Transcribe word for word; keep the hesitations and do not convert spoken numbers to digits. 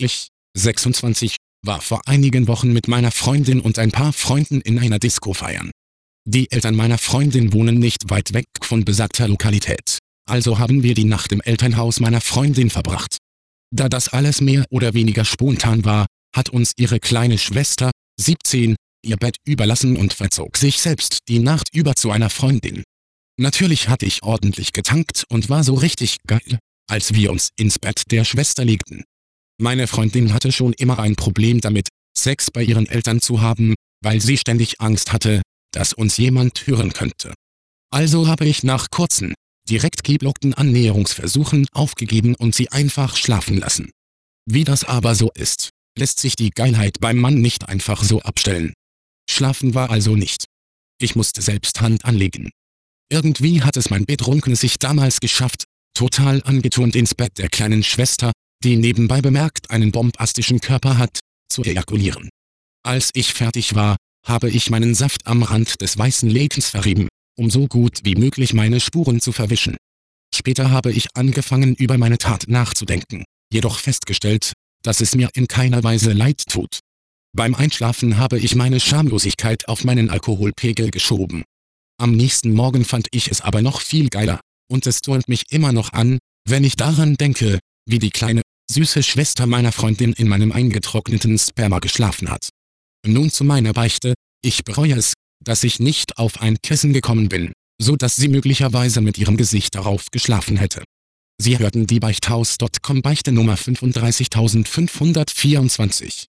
Ich, sechsundzwanzig, war vor einigen Wochen mit meiner Freundin und ein paar Freunden in einer Disco feiern. Die Eltern meiner Freundin wohnen nicht weit weg von besagter Lokalität, also haben wir die Nacht im Elternhaus meiner Freundin verbracht. Da das alles mehr oder weniger spontan war, hat uns ihre kleine Schwester, siebzehn, ihr Bett überlassen und verzog sich selbst die Nacht über zu einer Freundin. Natürlich hatte ich ordentlich getankt und war so richtig geil, als wir uns ins Bett der Schwester legten. Meine Freundin hatte schon immer ein Problem damit, Sex bei ihren Eltern zu haben, weil sie ständig Angst hatte, dass uns jemand hören könnte. Also habe ich nach kurzen, direkt geblockten Annäherungsversuchen aufgegeben und sie einfach schlafen lassen. Wie das aber so ist, lässt sich die Geilheit beim Mann nicht einfach so abstellen. Schlafen war also nicht. Ich musste selbst Hand anlegen. Irgendwie hat es mein Betrunken sich damals geschafft, total angeturnt ins Bett der kleinen Schwester, die nebenbei bemerkt einen bombastischen Körper hat, zu ejakulieren. Als ich fertig war, habe ich meinen Saft am Rand des weißen Lakens verrieben, um so gut wie möglich meine Spuren zu verwischen. Später habe ich angefangen, über meine Tat nachzudenken, jedoch festgestellt, dass es mir in keiner Weise leid tut. Beim Einschlafen habe ich meine Schamlosigkeit auf meinen Alkoholpegel geschoben. Am nächsten Morgen fand ich es aber noch viel geiler, und es turnt mich immer noch an, wenn ich daran denke, wie die kleine, süße Schwester meiner Freundin in meinem eingetrockneten Sperma geschlafen hat. Nun zu meiner Beichte: Ich bereue es, dass ich nicht auf ein Kissen gekommen bin, so dass sie möglicherweise mit ihrem Gesicht darauf geschlafen hätte. Sie hörten die Beichthaus Punkt com Beichte Nummer fünfunddreißigtausendfünfhundertvierundzwanzig.